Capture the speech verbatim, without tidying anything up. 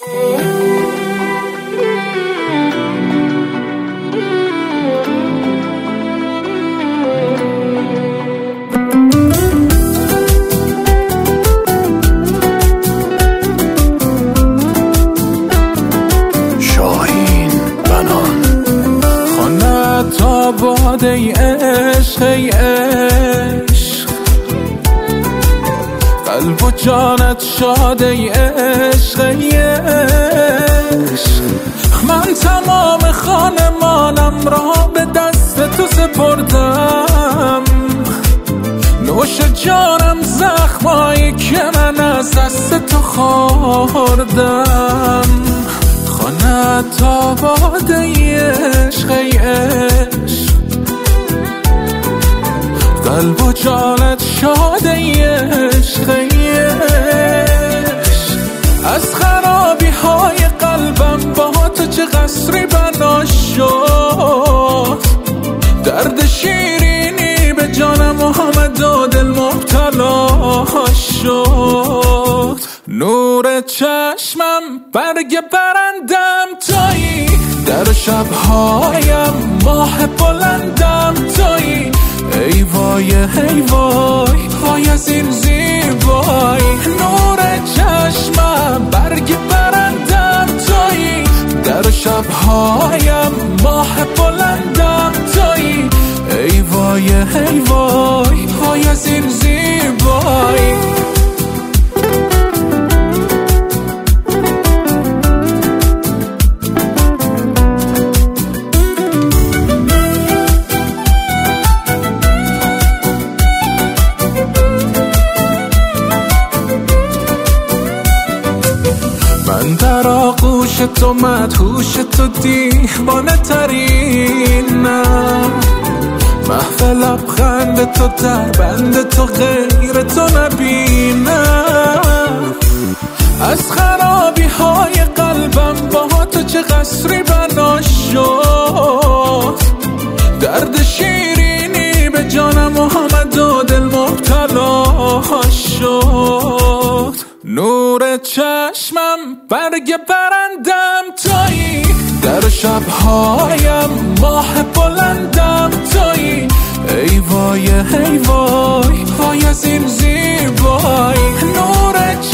باد ای عشق ای عشق قلب و جانت شاد ای عشق ای عشق من تمام خانمانم را به دست تو سپردم نوش جانم زخمایی که من از دست تو خوردم خانه تا باد ای عشق ای عشق قلب و جانت شاد ای عشق ای عشق از خرابی های قلبم با تو چه قصری بنا شد درد شیرینی به جانم آمد و دل مبتلا شد نور چشمم برگ برندم تویی در شبهایم ماه بلندم تویی ای وای ای وای وای از این زیبایی نور چشمم برگ برندم تویی در شبهایم ماه بلندم تویی ای وای ای وای وای از این زیبایی من در آغوش تو مدهوش تو دیوانه ترینم محو لبخند تو در بند تو غیر تو نبینم از خرابی های قلبم با تو چه قصری بنا شد درد شیرینی به جانم آمد و دل مبتلا شد نور چشمم برگ برندم تویی در شبهایم ماه بلندم تویی ای وای ای وای وای از این زیبایی نور